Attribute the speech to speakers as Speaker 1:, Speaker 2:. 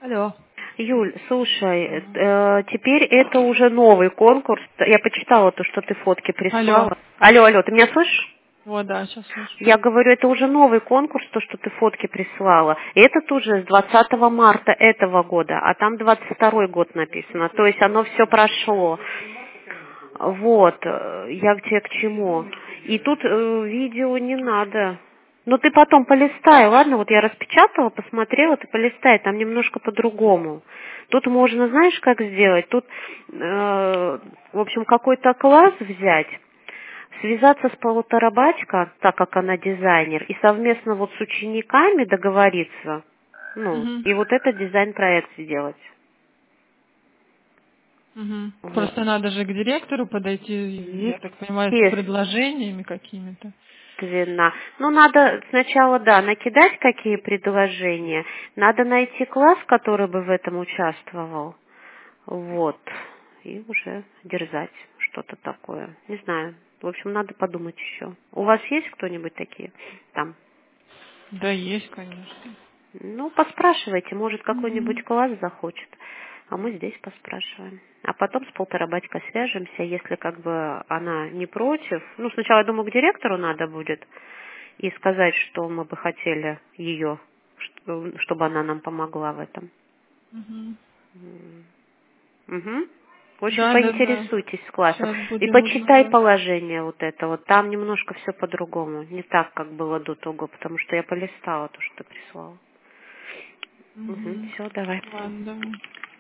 Speaker 1: Алло.
Speaker 2: Юль, слушай, теперь это уже новый конкурс. Я почитала то, что ты фотки
Speaker 1: Алло.
Speaker 2: прислала. Алло, ты меня слышишь?
Speaker 1: Вот, да, сейчас слышу.
Speaker 2: Я говорю, это уже новый конкурс, то, что ты фотки прислала. И это уже с 20 марта этого года, а там 22 год написано. То есть оно все прошло. Вот, я к тебе к чему. И тут видео не надо. Но ты потом полистай, ладно? Вот я распечатала, посмотрела, ты полистай, там немножко по-другому. Тут можно, знаешь, как сделать? Тут, в общем, какой-то класс взять, связаться с Полуторабачко, так как она дизайнер, и совместно вот с учениками договориться, ну,
Speaker 1: Угу.
Speaker 2: и вот этот дизайн-проект сделать.
Speaker 1: Угу.
Speaker 2: Вот.
Speaker 1: Просто надо же к директору подойти, я так понимаю, с
Speaker 2: Естественно.
Speaker 1: предложениями какими-то.
Speaker 2: Ну, надо сначала, да, накидать какие предложения. Надо найти класс, который бы в этом участвовал. Вот. И уже дерзать что-то такое. Не знаю. В общем, надо подумать еще. У вас есть кто-нибудь такие там?
Speaker 1: Да, есть, конечно.
Speaker 2: Ну, поспрашивайте, может, какой-нибудь
Speaker 1: Угу.
Speaker 2: класс захочет, а мы здесь поспрашиваем. А потом с Полторабатькой свяжемся, если как бы она не против. Ну, сначала, я думаю, к директору надо будет и сказать, что мы бы хотели ее, чтобы она нам помогла в этом.
Speaker 1: Угу.
Speaker 2: Угу. В общем,
Speaker 1: Да, да, да.
Speaker 2: поинтересуйтесь с классом
Speaker 1: Сейчас
Speaker 2: и
Speaker 1: будем
Speaker 2: почитай
Speaker 1: узнавать.
Speaker 2: положение вот это вот. Там немножко все по-другому, не так, как было до того, потому что я полистала то, что ты прислала. Угу.
Speaker 1: Угу.
Speaker 2: Все, давай.
Speaker 1: Ладно, давай.